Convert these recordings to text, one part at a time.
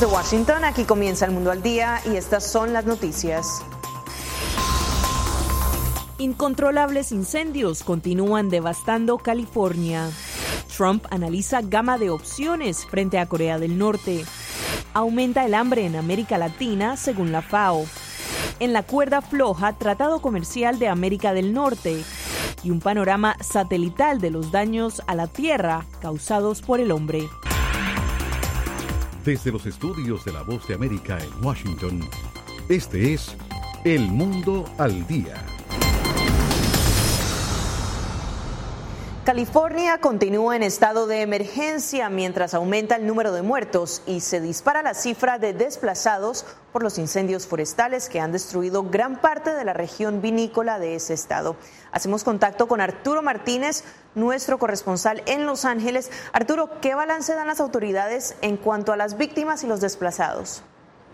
Desde Washington, aquí comienza El Mundo al Día y estas son las noticias. Incontrolables incendios continúan devastando California. Trump analiza gama de opciones frente a Corea del Norte. Aumenta el hambre en América Latina, según la FAO. En la cuerda floja, Tratado Comercial de América del Norte. Y un panorama satelital de los daños a la Tierra causados por el hombre. Desde los estudios de La Voz de América en Washington, este es El Mundo al Día. California continúa en estado de emergencia mientras aumenta el número de muertos y se dispara la cifra de desplazados por los incendios forestales que han destruido gran parte de la región vinícola de ese estado. Hacemos contacto con Arturo Martínez, nuestro corresponsal en Los Ángeles. Arturo, ¿qué balance dan las autoridades en cuanto a las víctimas y los desplazados?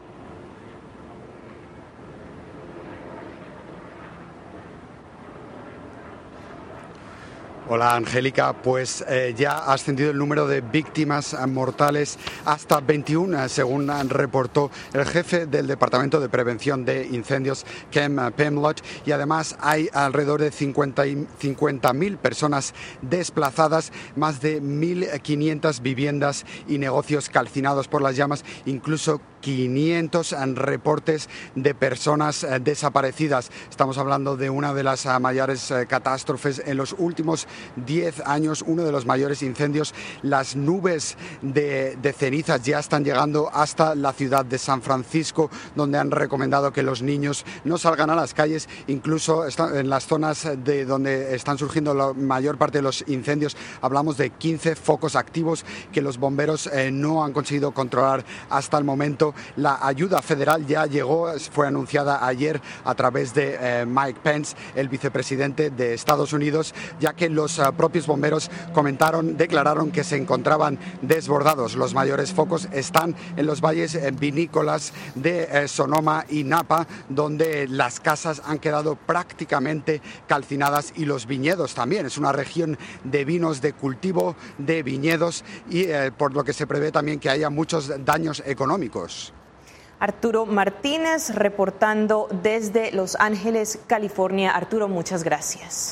Hola Angélica, pues ya ha ascendido el número de víctimas mortales hasta 21, según reportó el jefe del Departamento de Prevención de Incendios, Ken Pemlott, y además hay alrededor de 50.000 personas desplazadas, más de 1.500 viviendas y negocios calcinados por las llamas, incluso 500 reportes de personas desaparecidas. Estamos hablando de una de las mayores catástrofes en los últimos 10 años, uno de los mayores incendios. Las nubes de cenizas ya están llegando hasta la ciudad de San Francisco, donde han recomendado que los niños no salgan a las calles, incluso en las zonas de donde están surgiendo la mayor parte de los incendios. Hablamos de 15 focos activos que los bomberos no han conseguido controlar hasta el momento. La ayuda federal ya llegó, fue anunciada ayer a través de Mike Pence, el vicepresidente de Estados Unidos, ya que los propios bomberos declararon que se encontraban desbordados. Los mayores focos están en los valles vinícolas de Sonoma y Napa, donde las casas han quedado prácticamente calcinadas y los viñedos también. Es una región de vinos, de cultivo de viñedos y por lo que se prevé también que haya muchos daños económicos. Arturo Martínez reportando desde Los Ángeles, California. Arturo, muchas gracias.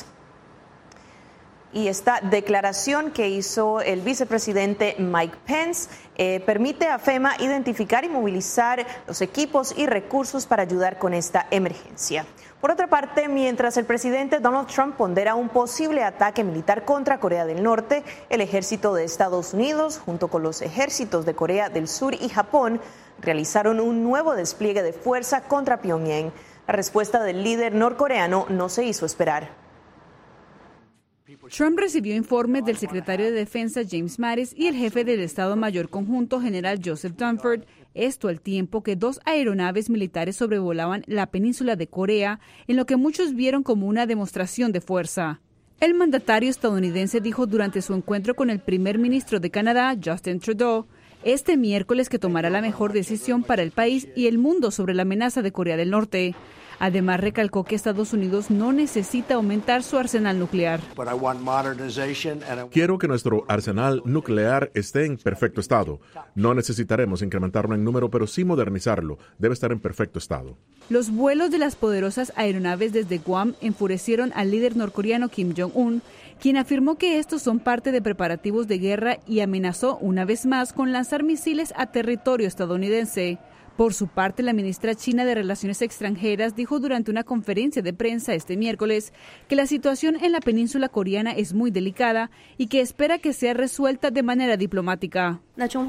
Y esta declaración que hizo el vicepresidente Mike Pence permite a FEMA identificar y movilizar los equipos y recursos para ayudar con esta emergencia. Por otra parte, mientras el presidente Donald Trump pondera un posible ataque militar contra Corea del Norte, el ejército de Estados Unidos, junto con los ejércitos de Corea del Sur y Japón, realizaron un nuevo despliegue de fuerza contra Pyongyang. La respuesta del líder norcoreano no se hizo esperar. Trump recibió informes del secretario de Defensa James Mattis y el jefe del Estado Mayor Conjunto General Joseph Dunford, esto al tiempo que 2 aeronaves militares sobrevolaban la península de Corea, en lo que muchos vieron como una demostración de fuerza. El mandatario estadounidense dijo durante su encuentro con el primer ministro de Canadá, Justin Trudeau, este miércoles que tomará la mejor decisión para el país y el mundo sobre la amenaza de Corea del Norte. Además, recalcó que Estados Unidos no necesita aumentar su arsenal nuclear. Quiero que nuestro arsenal nuclear esté en perfecto estado. No necesitaremos incrementarlo en número, pero sí modernizarlo. Debe estar en perfecto estado. Los vuelos de las poderosas aeronaves desde Guam enfurecieron al líder norcoreano Kim Jong-un, quien afirmó que estos son parte de preparativos de guerra y amenazó una vez más con lanzar misiles a territorio estadounidense. Por su parte, la ministra china de Relaciones Extranjeras dijo durante una conferencia de prensa este miércoles que la situación en la península coreana es muy delicada y que espera que sea resuelta de manera diplomática.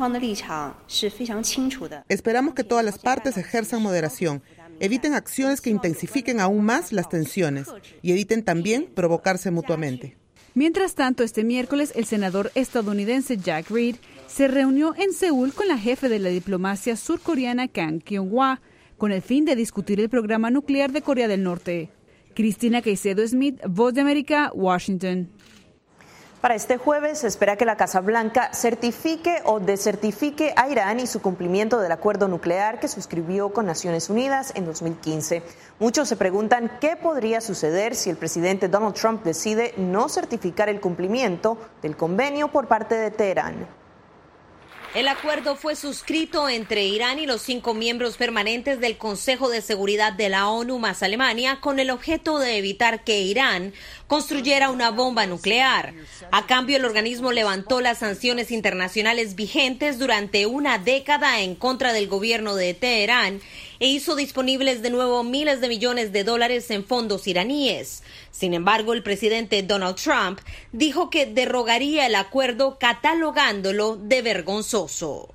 Esperamos que todas las partes ejerzan moderación, eviten acciones que intensifiquen aún más las tensiones y eviten también provocarse mutuamente. Mientras tanto, este miércoles, el senador estadounidense Jack Reed se reunió en Seúl con la jefe de la diplomacia surcoreana Kang Kyung-hwa con el fin de discutir el programa nuclear de Corea del Norte. Cristina Caicedo Smith, Voz de América, Washington. Para este jueves se espera que la Casa Blanca certifique o desertifique a Irán y su cumplimiento del acuerdo nuclear que suscribió con Naciones Unidas en 2015. Muchos se preguntan qué podría suceder si el presidente Donald Trump decide no certificar el cumplimiento del convenio por parte de Teherán. El acuerdo fue suscrito entre Irán y los 5 miembros permanentes del Consejo de Seguridad de la ONU más Alemania con el objeto de evitar que Irán construyera una bomba nuclear. A cambio, el organismo levantó las sanciones internacionales vigentes durante una década en contra del gobierno de Teherán e hizo disponibles de nuevo miles de millones de dólares en fondos iraníes. Sin embargo, el presidente Donald Trump dijo que derogaría el acuerdo catalogándolo de vergonzoso.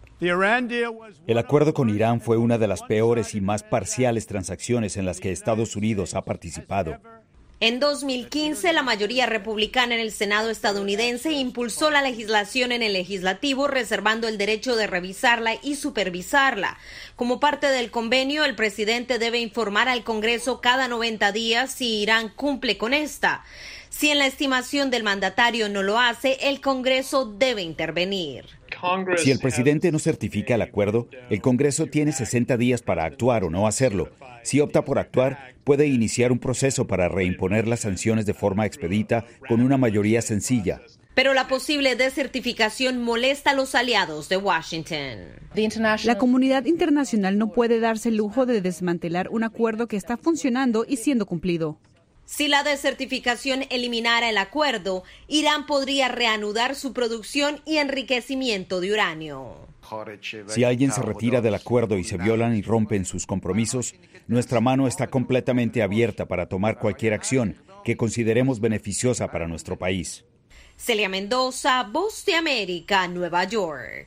El acuerdo con Irán fue una de las peores y más parciales transacciones en las que Estados Unidos ha participado. En 2015, la mayoría republicana en el Senado estadounidense impulsó la legislación en el legislativo, reservando el derecho de revisarla y supervisarla. Como parte del convenio, el presidente debe informar al Congreso cada 90 días si Irán cumple con esta. Si en la estimación del mandatario no lo hace, el Congreso debe intervenir. Si el presidente no certifica el acuerdo, el Congreso tiene 60 días para actuar o no hacerlo. Si opta por actuar, puede iniciar un proceso para reimponer las sanciones de forma expedita con una mayoría sencilla. Pero la posible desertificación molesta a los aliados de Washington. La comunidad internacional no puede darse el lujo de desmantelar un acuerdo que está funcionando y siendo cumplido. Si la desertificación eliminara el acuerdo, Irán podría reanudar su producción y enriquecimiento de uranio. Si alguien se retira del acuerdo y se violan y rompen sus compromisos, nuestra mano está completamente abierta para tomar cualquier acción que consideremos beneficiosa para nuestro país. Celia Mendoza, Voz de América, Nueva York.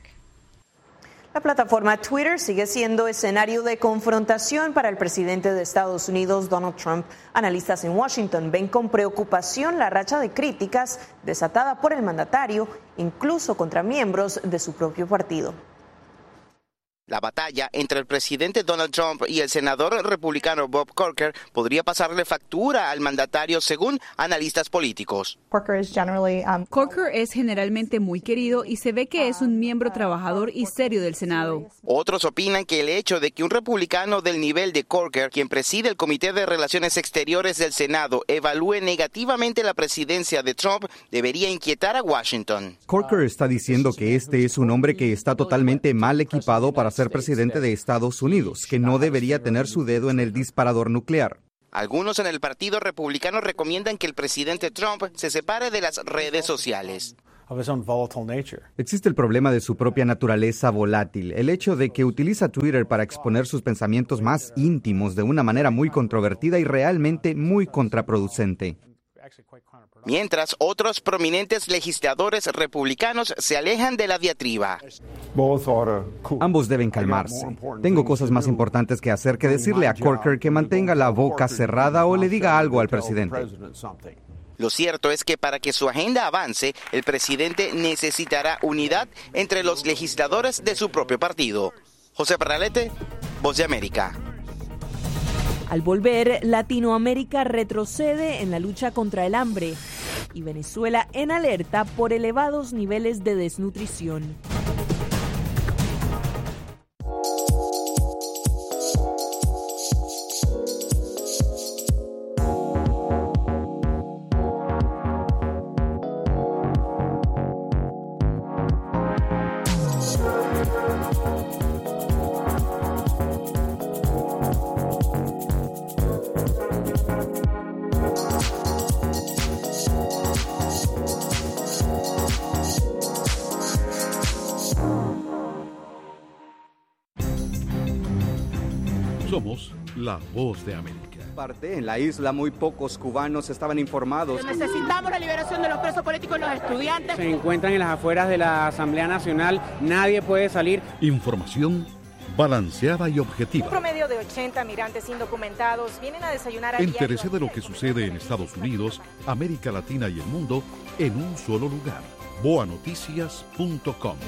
La plataforma Twitter sigue siendo escenario de confrontación para el presidente de Estados Unidos, Donald Trump. Analistas en Washington ven con preocupación la racha de críticas desatada por el mandatario, incluso contra miembros de su propio partido. La batalla entre el presidente Donald Trump y el senador republicano Bob Corker podría pasarle factura al mandatario, según analistas políticos. Corker es generalmente muy querido y se ve que es un miembro trabajador y serio del Senado. Otros opinan que el hecho de que un republicano del nivel de Corker, quien preside el Comité de Relaciones Exteriores del Senado, evalúe negativamente la presidencia de Trump, debería inquietar a Washington. Corker está diciendo que este es un hombre que está totalmente mal equipado para ser presidente de Estados Unidos, que no debería tener su dedo en el disparador nuclear. Algunos en el Partido Republicano recomiendan que el presidente Trump se separe de las redes sociales. Existe el problema de su propia naturaleza volátil, el hecho de que utiliza Twitter para exponer sus pensamientos más íntimos de una manera muy controvertida y realmente muy contraproducente. Mientras, otros prominentes legisladores republicanos se alejan de la diatriba. Ambos deben calmarse. Tengo cosas más importantes que hacer que decirle a Corker que mantenga la boca cerrada o le diga algo al presidente. Lo cierto es que para que su agenda avance, el presidente necesitará unidad entre los legisladores de su propio partido. José Parralete, Voz de América. Al volver, Latinoamérica retrocede en la lucha contra el hambre y Venezuela en alerta por elevados niveles de desnutrición. Somos la Voz de América. En la isla muy pocos cubanos estaban informados. Necesitamos la liberación de los presos políticos y los estudiantes. Se encuentran en las afueras de la Asamblea Nacional, nadie puede salir. Información balanceada y objetiva. Un promedio de 80 migrantes indocumentados vienen a desayunar a diario. Entérese de lo que sucede en Estados Unidos, América Latina y el mundo en un solo lugar. boanoticias.com.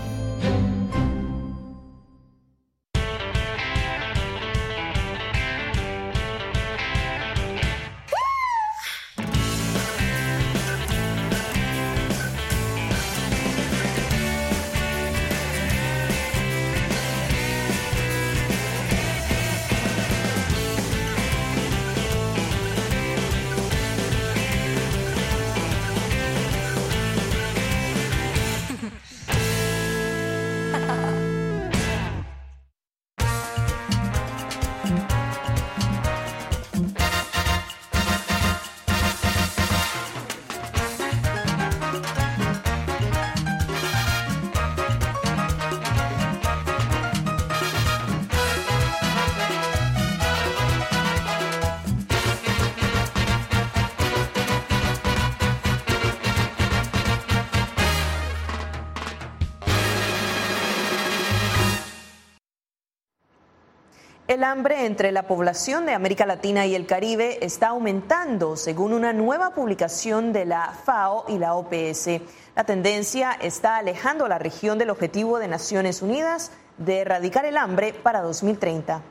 El hambre entre la población de América Latina y el Caribe está aumentando, según una nueva publicación de la FAO y la OPS. La tendencia está alejando a la región del objetivo de Naciones Unidas de erradicar el hambre para 2030.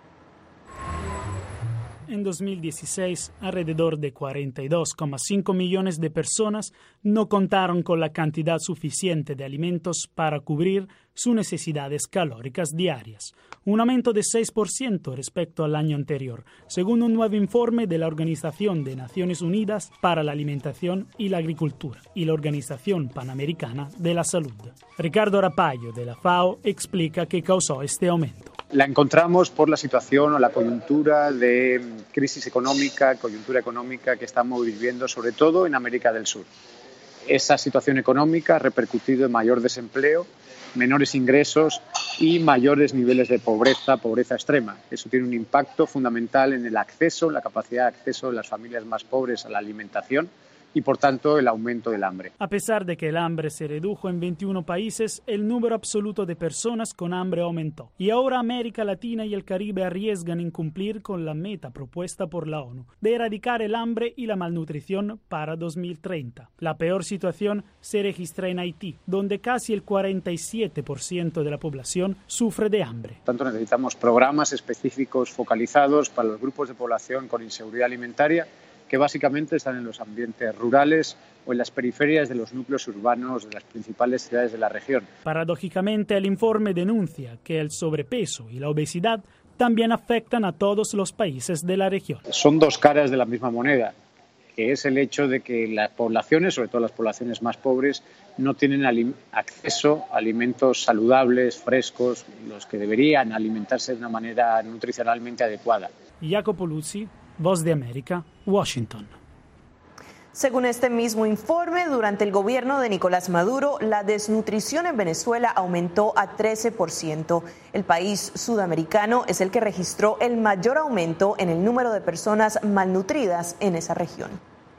En 2016, alrededor de 42,5 millones de personas no contaron con la cantidad suficiente de alimentos para cubrir sus necesidades calóricas diarias, un aumento de 6% respecto al año anterior, según un nuevo informe de la Organización de Naciones Unidas para la Alimentación y la Agricultura y la Organización Panamericana de la Salud. Ricardo Rapallo, de la FAO, explica qué causó este aumento. La encontramos por la situación o la coyuntura de crisis económica, que estamos viviendo, sobre todo en América del Sur. Esa situación económica ha repercutido en mayor desempleo, menores ingresos y mayores niveles de pobreza extrema. Eso tiene un impacto fundamental en el acceso, la capacidad de acceso de las familias más pobres a la alimentación y, por tanto, el aumento del hambre. A pesar de que el hambre se redujo en 21 países, el número absoluto de personas con hambre aumentó. Y ahora América Latina y el Caribe arriesgan incumplir con la meta propuesta por la ONU de erradicar el hambre y la malnutrición para 2030. La peor situación se registra en Haití, donde casi el 47% de la población sufre de hambre. Por tanto, necesitamos programas específicos focalizados para los grupos de población con inseguridad alimentaria, que básicamente están en los ambientes rurales o en las periferias de los núcleos urbanos de las principales ciudades de la región. Paradójicamente, el informe denuncia que el sobrepeso y la obesidad también afectan a todos los países de la región. Son dos caras de la misma moneda, que es el hecho de que las poblaciones, sobre todo las poblaciones más pobres, no tienen acceso a alimentos saludables, frescos, los que deberían alimentarse de una manera nutricionalmente adecuada. Jacopo Luzzi, Voz de América, Washington. Según este mismo informe, durante el gobierno de Nicolás Maduro, la desnutrición en Venezuela aumentó a 13%. El país sudamericano es el que registró el mayor aumento en el número de personas malnutridas en esa región.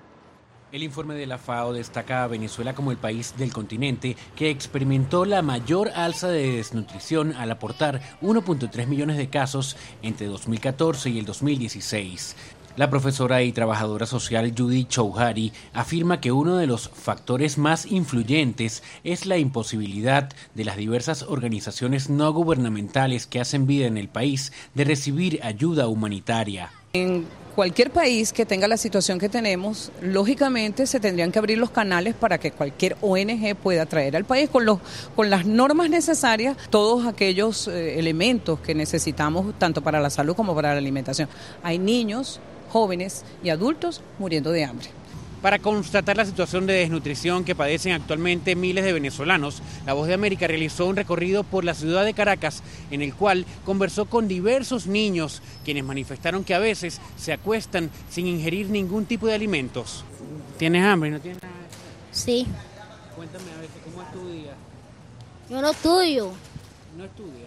El informe de la FAO destaca a Venezuela como el país del continente que experimentó la mayor alza de desnutrición al aportar 1.3 millones de casos entre 2014 y el 2016. La profesora y trabajadora social Judy Chouhari afirma que uno de los factores más influyentes es la imposibilidad de las diversas organizaciones no gubernamentales que hacen vida en el país de recibir ayuda humanitaria. En cualquier país que tenga la situación que tenemos, lógicamente se tendrían que abrir los canales para que cualquier ONG pueda traer al país con las normas necesarias todos aquellos elementos que necesitamos tanto para la salud como para la alimentación. Hay niños, jóvenes y adultos muriendo de hambre. Para constatar la situación de desnutrición que padecen actualmente miles de venezolanos, La Voz de América realizó un recorrido por la ciudad de Caracas, en el cual conversó con diversos niños, quienes manifestaron que a veces se acuestan sin ingerir ningún tipo de alimentos. ¿Tienes hambre? ¿No tienes nada? Sí. Cuéntame a veces, ¿cómo es tu día? Yo no estudio. ¿No estudias?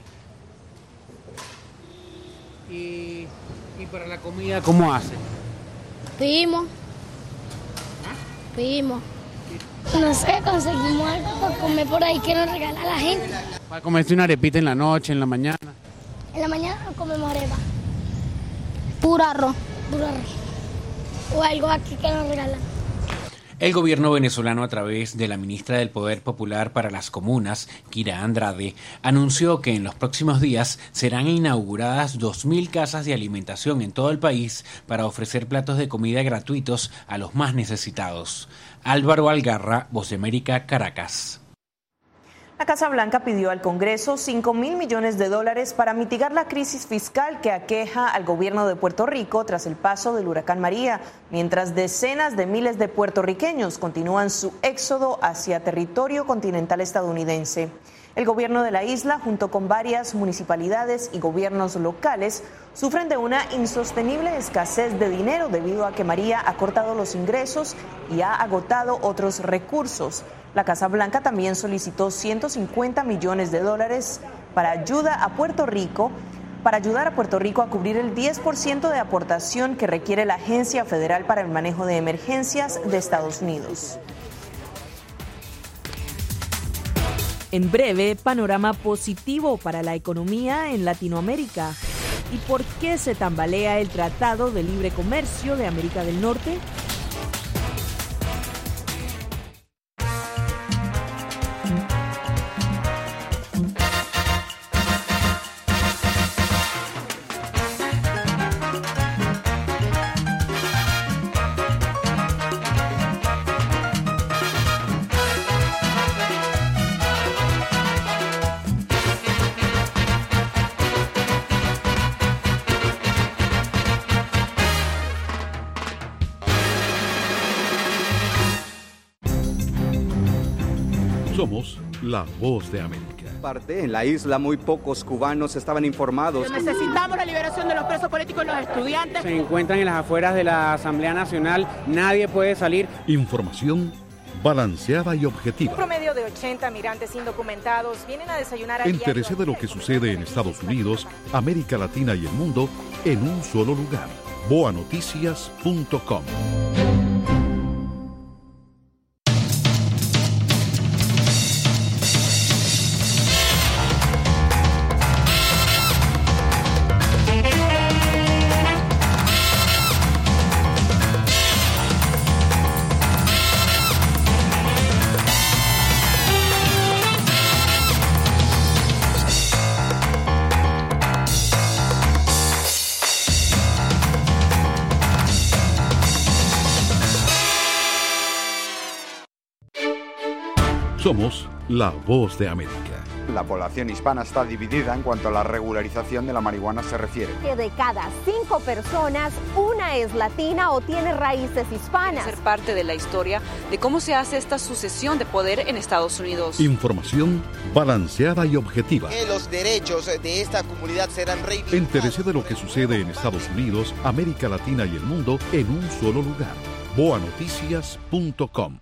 ¿Y para la comida cómo haces? Pedimos. No sé, conseguimos algo para comer por ahí que nos regala la gente. ¿Para comerse una arepita en la noche, en la mañana? En la mañana comemos arepa. Puro arroz. O algo aquí que nos regalan. El gobierno venezolano, a través de la ministra del Poder Popular para las Comunas, Kira Andrade, anunció que en los próximos días serán inauguradas 2.000 casas de alimentación en todo el país para ofrecer platos de comida gratuitos a los más necesitados. Álvaro Algarra, Voz de América, Caracas. La Casa Blanca pidió al Congreso $5.000 millones para mitigar la crisis fiscal que aqueja al gobierno de Puerto Rico tras el paso del huracán María, mientras decenas de miles de puertorriqueños continúan su éxodo hacia territorio continental estadounidense. El gobierno de la isla, junto con varias municipalidades y gobiernos locales, sufren de una insostenible escasez de dinero debido a que María ha cortado los ingresos y ha agotado otros recursos. La Casa Blanca también solicitó $150 millones para ayudar a Puerto Rico a cubrir el 10% de aportación que requiere la Agencia Federal para el Manejo de Emergencias de Estados Unidos. En breve, panorama positivo para la economía en Latinoamérica. ¿Y por qué se tambalea el Tratado de Libre Comercio de América del Norte? Somos la voz de América. En la isla muy pocos cubanos estaban informados. Necesitamos la liberación de los presos políticos y los estudiantes. Se encuentran en las afueras de la Asamblea Nacional, nadie puede salir. Información balanceada y objetiva. Un promedio de 80 migrantes indocumentados vienen a desayunar a diario. Entérese de lo que sucede en Estados Unidos, América Latina y el mundo en un solo lugar. boanoticias.com. Somos la voz de América. La población hispana está dividida en cuanto a la regularización de la marihuana se refiere. Que de cada 5 personas, una es latina o tiene raíces hispanas. Ser parte de la historia de cómo se hace esta sucesión de poder en Estados Unidos. Información balanceada y objetiva. Que los derechos de esta comunidad serán reivindicados. Entérese de lo que sucede en Estados Unidos, América Latina y el mundo en un solo lugar. boanoticias.com.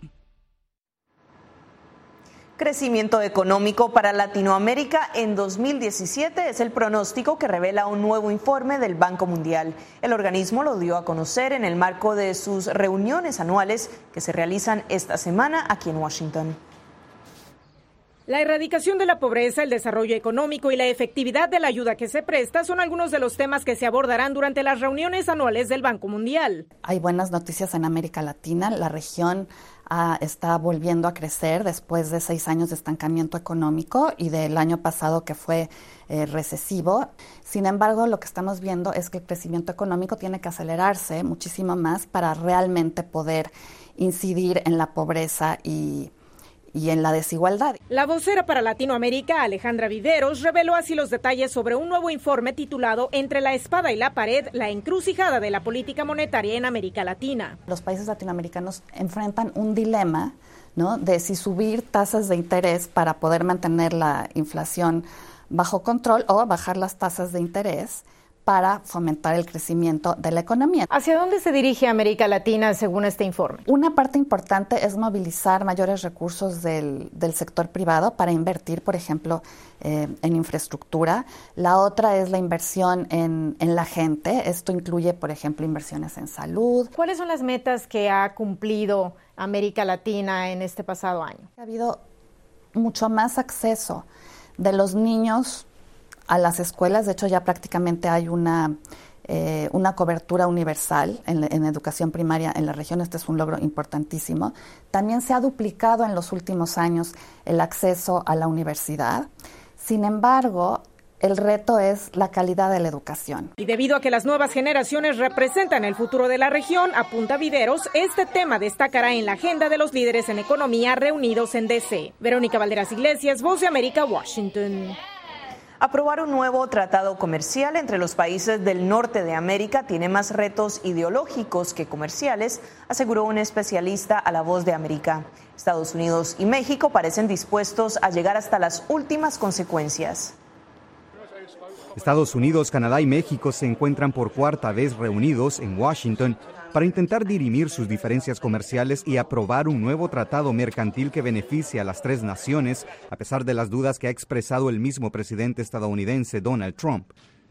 Crecimiento económico para Latinoamérica en 2017 es el pronóstico que revela un nuevo informe del Banco Mundial. El organismo lo dio a conocer en el marco de sus reuniones anuales que se realizan esta semana aquí en Washington. La erradicación de la pobreza, el desarrollo económico y la efectividad de la ayuda que se presta son algunos de los temas que se abordarán durante las reuniones anuales del Banco Mundial. Hay buenas noticias en América Latina. La región está volviendo a crecer después de 6 años de estancamiento económico y del año pasado que fue recesivo. Sin embargo, lo que estamos viendo es que el crecimiento económico tiene que acelerarse muchísimo más para realmente poder incidir en la pobreza y en la desigualdad. La vocera para Latinoamérica, Alejandra Viveros, reveló así los detalles sobre un nuevo informe titulado Entre la espada y la pared, la encrucijada de la política monetaria en América Latina. Los países latinoamericanos enfrentan un dilema, ¿no?, de si subir tasas de interés para poder mantener la inflación bajo control o bajar las tasas de interés para fomentar el crecimiento de la economía. ¿Hacia dónde se dirige América Latina según este informe? Una parte importante es movilizar mayores recursos del sector privado para invertir, por ejemplo, en infraestructura. La otra es la inversión en la gente. Esto incluye, por ejemplo, inversiones en salud. ¿Cuáles son las metas que ha cumplido América Latina en este pasado año? Ha habido mucho más acceso de los niños a las escuelas. De hecho, ya prácticamente hay una cobertura universal en educación primaria en la región. Este es un logro importantísimo. También se ha duplicado en los últimos años el acceso a la universidad. Sin embargo, el reto es la calidad de la educación. Y debido a que las nuevas generaciones representan el futuro de la región, apunta Viveros, este tema destacará en la agenda de los líderes en economía reunidos en D.C. Verónica Valderas Iglesias, Voz de América, Washington. Aprobar un nuevo tratado comercial entre los países del norte de América tiene más retos ideológicos que comerciales, aseguró un especialista a La Voz de América. Estados Unidos y México parecen dispuestos a llegar hasta las últimas consecuencias. Estados Unidos, Canadá y México se encuentran por cuarta vez reunidos en Washington para intentar dirimir sus diferencias comerciales y aprobar un nuevo tratado mercantil que beneficie a las tres naciones, a pesar de las dudas que ha expresado el mismo presidente estadounidense Donald Trump.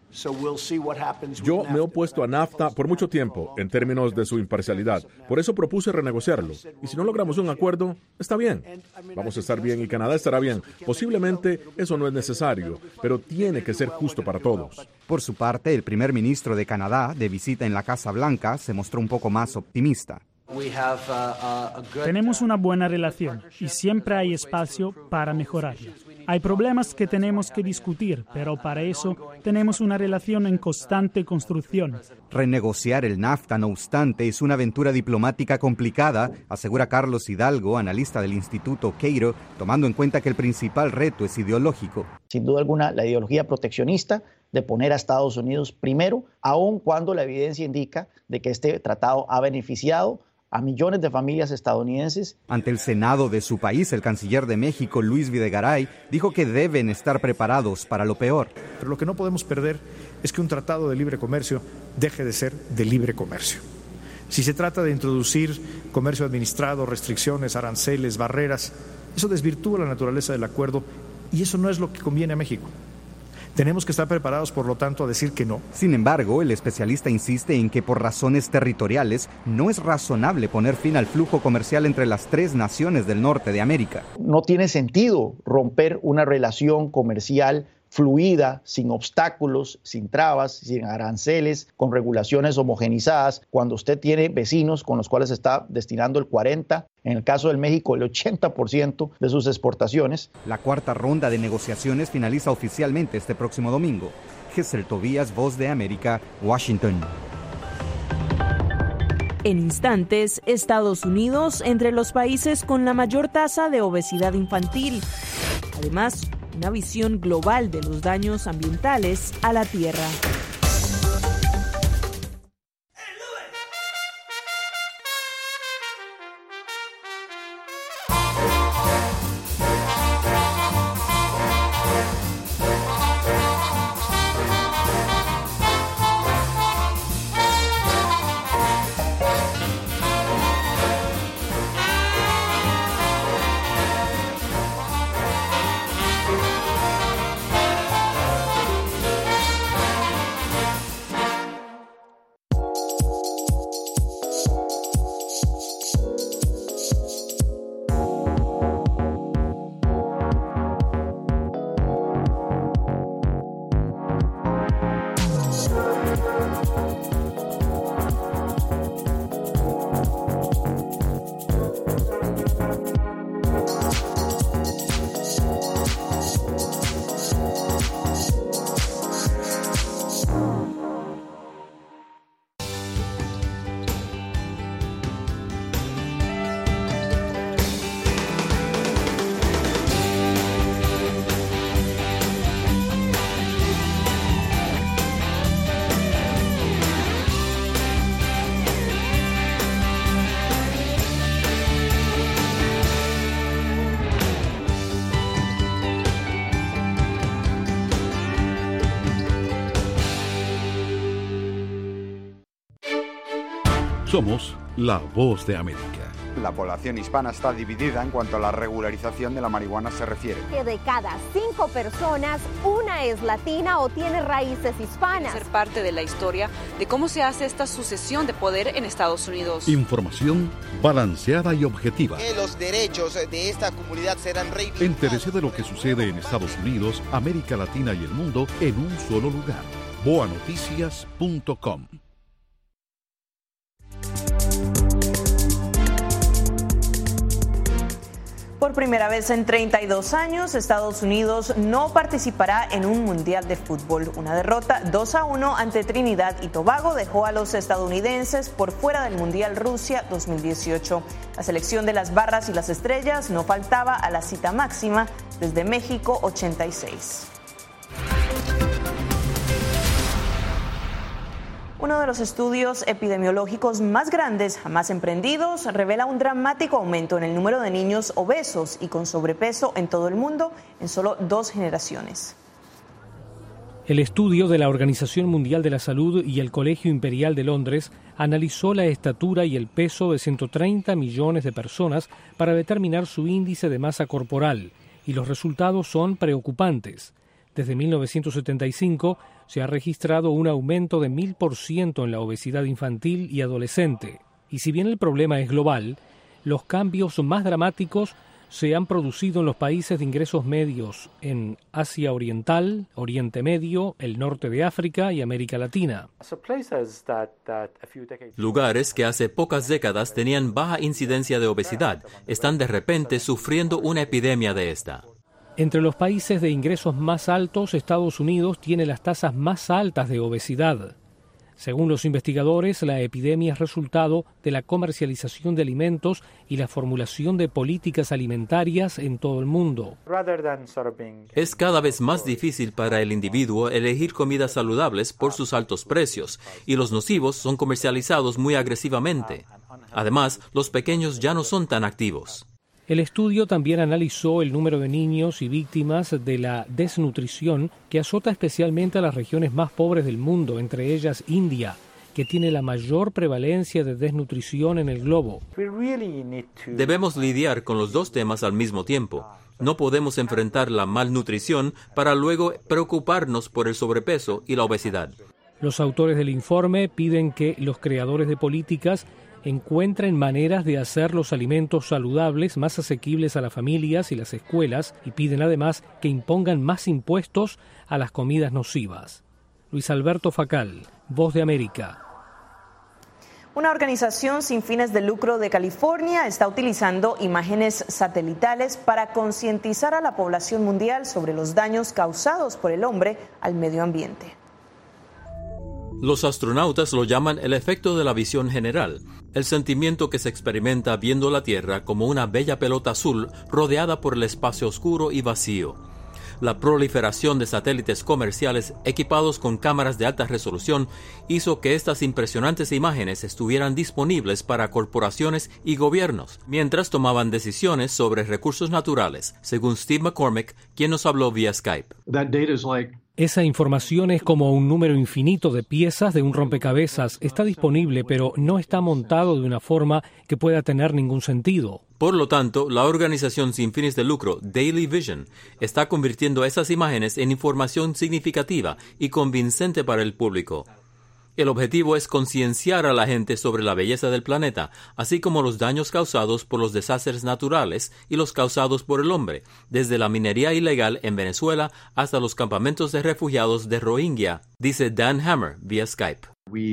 Yo me he opuesto a NAFTA por mucho tiempo, en términos de su imparcialidad. Por eso propuse renegociarlo. Y si no logramos un acuerdo, está bien. Vamos a estar bien y Canadá estará bien. Posiblemente eso no es necesario, pero tiene que ser justo para todos. Por su parte, el primer ministro de Canadá, de visita en la Casa Blanca, se mostró un poco más optimista. Tenemos una buena relación y siempre hay espacio para mejorarla. Hay problemas que tenemos que discutir, pero para eso tenemos una relación en constante construcción. Renegociar el NAFTA, no obstante, es una aventura diplomática complicada, asegura Carlos Hidalgo, analista del Instituto Cato, tomando en cuenta que el principal reto es ideológico. Sin duda alguna, la ideología proteccionista de poner a Estados Unidos primero, aun cuando la evidencia indica de que este tratado ha beneficiado a millones de familias estadounidenses. Ante el Senado de su país, el canciller de México, Luis Videgaray, dijo que deben estar preparados para lo peor. Pero lo que no podemos perder es que un tratado de libre comercio deje de ser de libre comercio. Si se trata de introducir comercio administrado, restricciones, aranceles, barreras, eso desvirtúa la naturaleza del acuerdo y eso no es lo que conviene a México. Tenemos que estar preparados, por lo tanto, a decir que no. Sin embargo, el especialista insiste en que por razones territoriales no es razonable poner fin al flujo comercial entre las tres naciones del norte de América. No tiene sentido romper una relación comercial fluida, sin obstáculos, sin trabas, sin aranceles, con regulaciones homogenizadas, cuando usted tiene vecinos con los cuales está destinando el 40%, en el caso del México el 80% de sus exportaciones. La cuarta ronda de negociaciones finaliza oficialmente este próximo domingo. Gesell Tobías, Voz de América, Washington. En instantes, Estados Unidos entre los países con la mayor tasa de obesidad infantil. Además, una visión global de los daños ambientales a la Tierra. Somos la Voz de América. La población hispana está dividida en cuanto a la regularización de la marihuana se refiere. Que de cada 5 personas, una es latina o tiene raíces hispanas. Ser parte de la historia de cómo se hace esta sucesión de poder en Estados Unidos. Información balanceada y objetiva. Que los derechos de esta comunidad serán reivindicados. Entérese de lo que sucede en Estados Unidos, América Latina y el mundo en un solo lugar. boanoticias.com. Por primera vez en 32 años, Estados Unidos no participará en un mundial de fútbol. Una derrota 2-1 ante Trinidad y Tobago dejó a los estadounidenses por fuera del Mundial Rusia 2018. La selección de las barras y las estrellas no faltaba a la cita máxima desde México 86. Uno de los estudios epidemiológicos más grandes jamás emprendidos revela un dramático aumento en el número de niños obesos y con sobrepeso en todo el mundo en solo 2 generaciones. El estudio de la Organización Mundial de la Salud y el Colegio Imperial de Londres analizó la estatura y el peso de 130 millones de personas para determinar su índice de masa corporal, y los resultados son preocupantes. Desde 1975 se ha registrado un aumento de 1000% en la obesidad infantil y adolescente. Y si bien el problema es global, los cambios más dramáticos se han producido en los países de ingresos medios, en Asia Oriental, Oriente Medio, el norte de África y América Latina. Lugares que hace pocas décadas tenían baja incidencia de obesidad están de repente sufriendo una epidemia de esta. Entre los países de ingresos más altos, Estados Unidos tiene las tasas más altas de obesidad. Según los investigadores, la epidemia es resultado de la comercialización de alimentos y la formulación de políticas alimentarias en todo el mundo. Es cada vez más difícil para el individuo elegir comidas saludables por sus altos precios, y los nocivos son comercializados muy agresivamente. Además, los pequeños ya no son tan activos. El estudio también analizó el número de niños y víctimas de la desnutrición que azota especialmente a las regiones más pobres del mundo, entre ellas India, que tiene la mayor prevalencia de desnutrición en el globo. Debemos lidiar con los dos temas al mismo tiempo. No podemos enfrentar la malnutrición para luego preocuparnos por el sobrepeso y la obesidad. Los autores del informe piden que los creadores de políticas encuentren maneras de hacer los alimentos saludables más asequibles a las familias y las escuelas, y piden además que impongan más impuestos a las comidas nocivas. Luis Alberto Facal, Voz de América. Una organización sin fines de lucro de California está utilizando imágenes satelitales para concientizar a la población mundial sobre los daños causados por el hombre al medio ambiente. Los astronautas lo llaman el efecto de la visión general, el sentimiento que se experimenta viendo la Tierra como una bella pelota azul rodeada por el espacio oscuro y vacío. La proliferación de satélites comerciales equipados con cámaras de alta resolución hizo que estas impresionantes imágenes estuvieran disponibles para corporaciones y gobiernos, mientras tomaban decisiones sobre recursos naturales, según Steve McCormick, quien nos habló vía Skype. Esa información es como un número infinito de piezas de un rompecabezas. Está disponible, pero no está montado de una forma que pueda tener ningún sentido. Por lo tanto, la organización sin fines de lucro Daily Vision está convirtiendo esas imágenes en información significativa y convincente para el público. El objetivo es concienciar a la gente sobre la belleza del planeta, así como los daños causados por los desastres naturales y los causados por el hombre, desde la minería ilegal en Venezuela hasta los campamentos de refugiados de Rohingya, dice Dan Hammer vía Skype.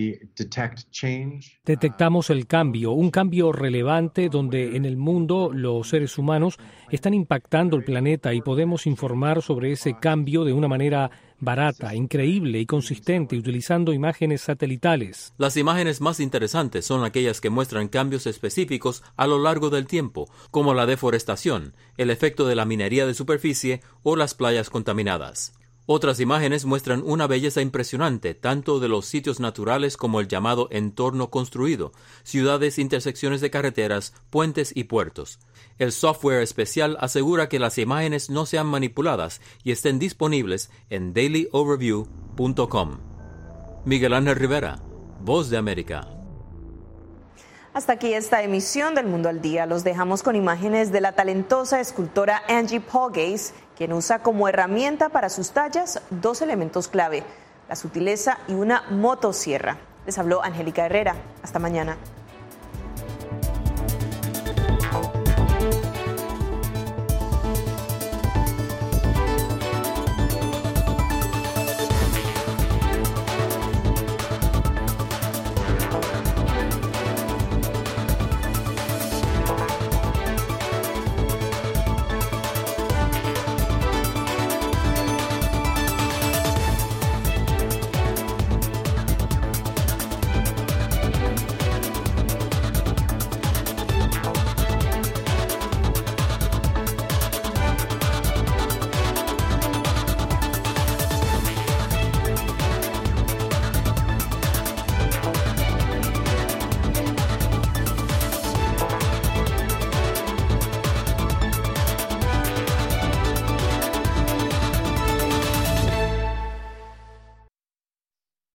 Detectamos el cambio, un cambio relevante donde en el mundo los seres humanos están impactando el planeta, y podemos informar sobre ese cambio de una manera barata, increíble y consistente, utilizando imágenes satelitales. Las imágenes más interesantes son aquellas que muestran cambios específicos a lo largo del tiempo, como la deforestación, el efecto de la minería de superficie o las playas contaminadas. Otras imágenes muestran una belleza impresionante, tanto de los sitios naturales como el llamado entorno construido, ciudades, intersecciones de carreteras, puentes y puertos. El software especial asegura que las imágenes no sean manipuladas y estén disponibles en dailyoverview.com. Miguel Ángel Rivera, Voz de América. Hasta aquí esta emisión del Mundo al Día. Los dejamos con imágenes de la talentosa escultora Angie Polgace, quien usa como herramienta para sus tallas dos elementos clave: la sutileza y una motosierra. Les habló Angélica Herrera. Hasta mañana.